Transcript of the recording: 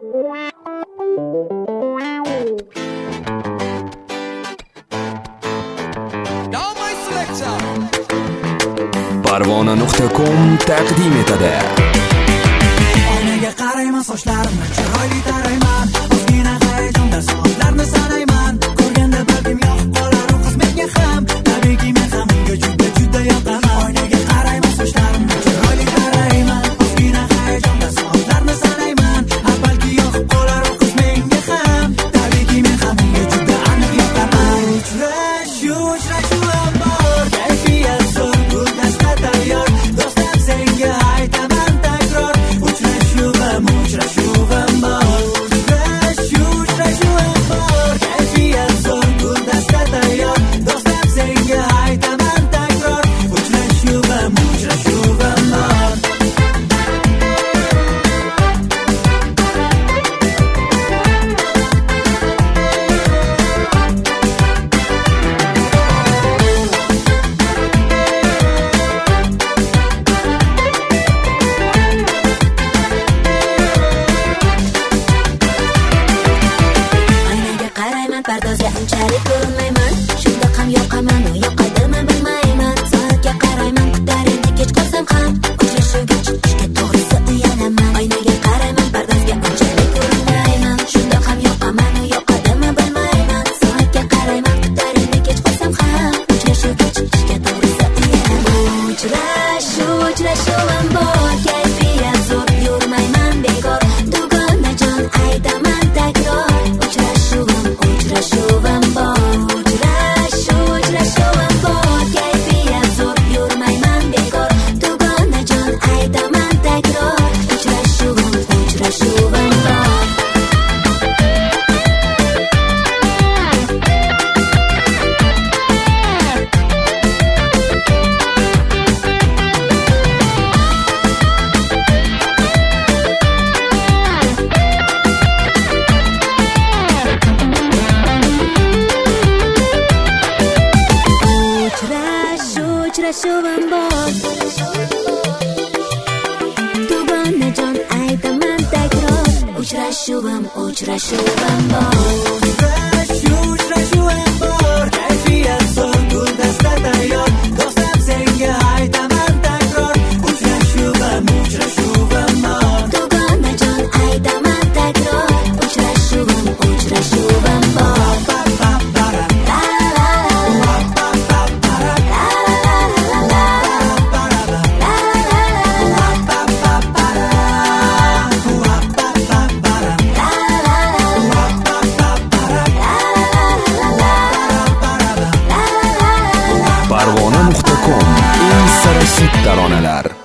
Parvona.com taqdim etadi. Oynaga qarayman, sochlarimni chiroyli tarayman, ozgina hayajonda soatlarni sanayman. Ko'rganda balkim yoqib qolar u qiz menga ham, tabiiyki men ham unga juda yoqaman. Oynaga qarayman, sochlarimni chiroyli tarayman, ozgina hayajonda soatlarni sanayman. Balki yoqib qolar u qiz menga ham, tabiiyki men ham unga juda aniq yoqaman. Uchrashuv bor, kayfiyat zo'r, guldasta tayyor, do'stim senga aytaman takror. Uchrashuvim bor, kayfiyat zo'r, guldasta tayyor, do'stim senga aytaman takror. Uchrashuvim bor. Pardozga unchalik ko'rinmayman, shunda ham yoqaman, u yoqadimi bilmayman. Soatga qarayman, kutar endi kech qolsam ham, uchrashuvga chiqishga to'g'risi uyalaman. Oynaga qarayman, pardozga unchalik ko'rinmayman, shunda ham yoqaman, u yoqadimi bilmayman. Soatga qarayman, kutar endi kech qolsam ham, uchrashuvga chiqishga to'g'risi uyalaman. Uchrashuvim bor, kayfiyat zo'r, yurmayman bekor, dugonajon aytaman takror. Uchrashuvim bor, kayfiyat zo'r, yurmayman bekor, dugonajon aytaman takror. Uchrashuvim bor. Uchrashuvim bor, dugonajon aytaman takror. Uchrashuvim bor, Kayfiyat zo'r, guldasta tayyor, do'stim senga aytaman takror. Uchrashuvim bor, dugonajon aytaman takror. Uchrashuvim bor. Parvona.com eng sarasut taronalar